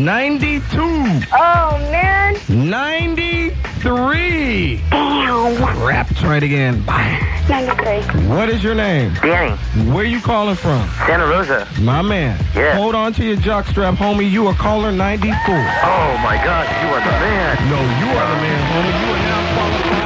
92. Oh, man. 93. Damn. Crap, try it again. Bye. 93. What is your name? Danny, Where are you calling from? Santa Rosa. My man. Yeah. Hold on to your jockstrap, homie. You are caller 94. Oh my God, you are the man. No, you are the man, homie. You are now qualified.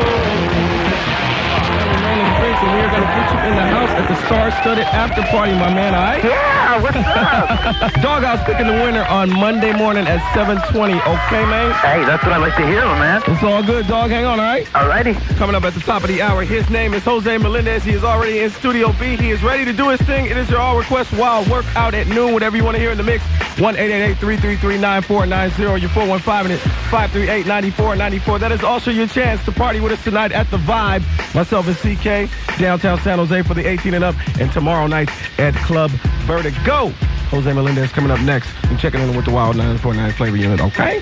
And we are going to put you in the house at the Star-Studded After Party, my man, all right? Yeah, what's up? Doghouse picking the winner on Monday morning at 7:20. Okay, man? Hey, that's what I like to hear, man. It's all good, dog. Hang on, all right? Alrighty. Coming up at the top of the hour, his name is Jose Melendez. He is already in Studio B. He is ready to do his thing. It is your all-request wild workout at noon. Whatever you want to hear in the mix, 1-888-333-9490. Your 415 and it's 538-9494. That is also your chance to party with us tonight at the Vibe. Myself and CK, downtown San Jose for the 18 and up, and tomorrow night at Club Vertigo. Jose Melendez coming up next. I'm checking in with the Wild 949 Flavor Unit, okay?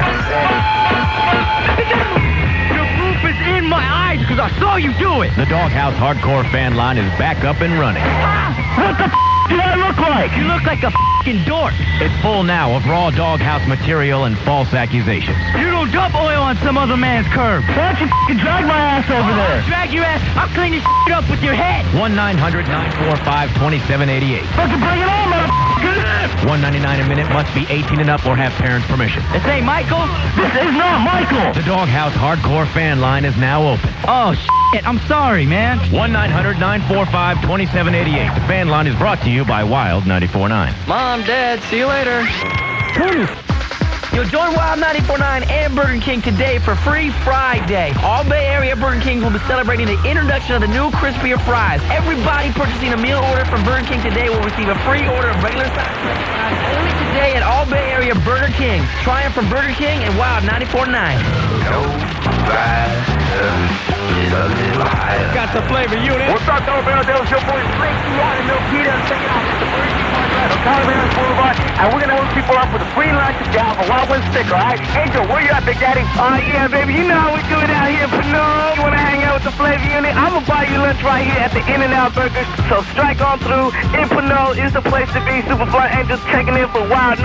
Your proof is in my eyes because I saw you do it. The Doghouse Hardcore fan line is back up and running. What the do I look like? You look like a f***ing dork. It's full now of raw Doghouse material and false accusations. You don't dump oil on some other man's curb. Why don't you f***ing drag my ass over there? Drag your ass. I'll clean this shit up with your head. 1-900-945-2788. Fucking bring it on, motherfucker. $1.99 a minute, must be 18 and up or have parents' permission. This ain't Michael. This is not Michael. The Doghouse Hardcore fan line is now open. Oh, shit. I'm sorry, man. 1-900-945-2788. The fan line is brought to you by Wild 94.9. Mom, Dad, see you later. Yo, join Wild 94.9 and Burger King today for Free Friday. All Bay Area Burger Kings will be celebrating the introduction of the new crispier fries. Everybody purchasing a meal order from Burger King today will receive a free order of regular size fries only today at all Bay Area Burger Kings. Try them from Burger King and Wild 94.9. Got the Flavor Unit. What's up, Colorado? That was your boy Tracy out in Milpitas. Check it out. The Burger King podcast on Colorado Boulevard. And we're going to hook people up with a free lunch and down for Wild Wings sticker, all right? Angel, where you at, Big Daddy? Yeah, baby. You know how we do it out here in Pinot. You want to hang out with the Flavor Unit? I'm going to buy you lunch right here at the In-N-Out Burger. So strike on through. In Pinot is the place to be. Superfly Angels checking in for Wild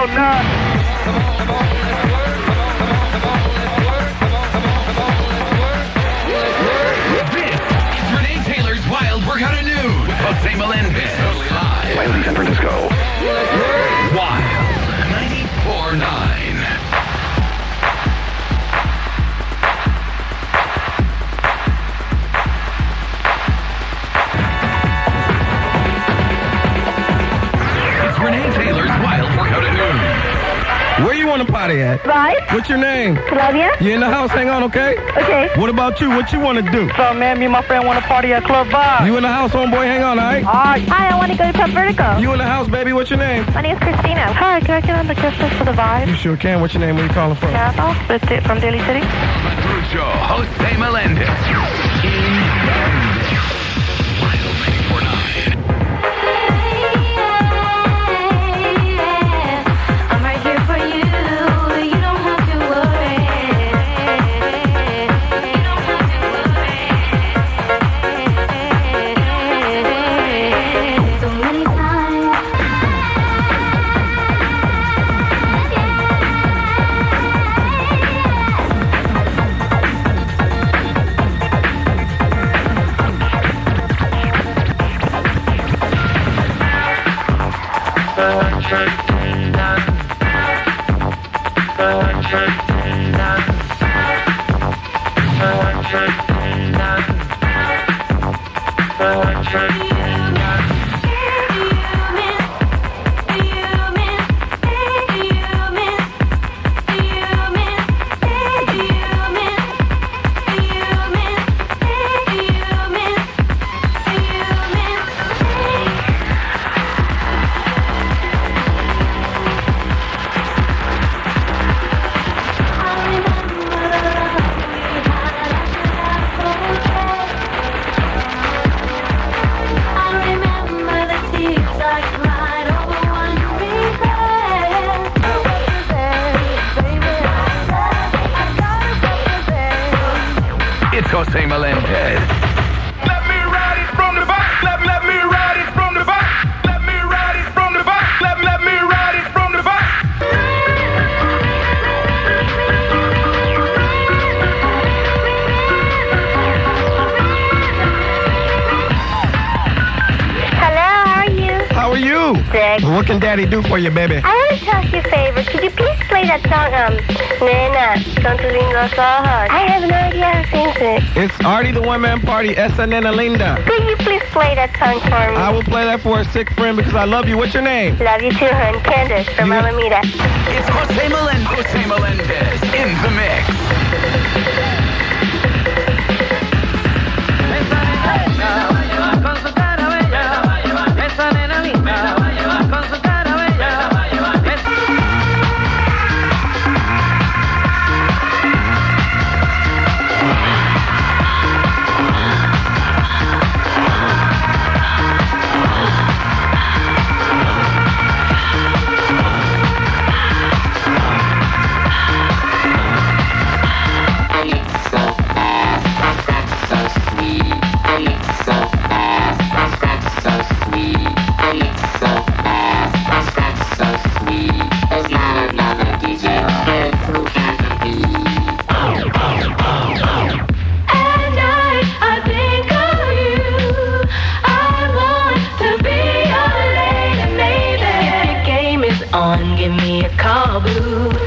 94.9. Wild Workout at Noon with Jose Melendez. Totally live. Wiley San Francisco. Wild 94.9. It's Renee Taylor's Wild Workout at Noon. Where you want to party at? Vibe. What's your name? Claudia. You in the house? Hang on, okay? Okay. What about you? What you want to do? So, man, me and my friend want to party at Club Vibe. You in the house, homeboy? Hang on, all right? Hi, I want to go to Club Vertigo. You in the house, baby? What's your name? My name's Christina. Hi, can I get on the guest list for the Vibe? You sure can. What's your name? Where you calling from? Caravel, from Daly City. Show Jose Melendez. Wild 94.9. I'm right here for you. You don't have to worry. You don't have to worry. So many times. I remember sick. What can Daddy do for you, baby? I want to ask you a favor. Could you please play that song, Nena, con tus lindos ojos? I have no idea who sings it. It's Artie the One-Man Party, Esa Nena Linda. Could you please play that song for me? I will play that for a sick friend because I love you. What's your name? Love you too, hon. Candace from You- Alameda. It's Jose Melendez. Jose Melendez in the mix.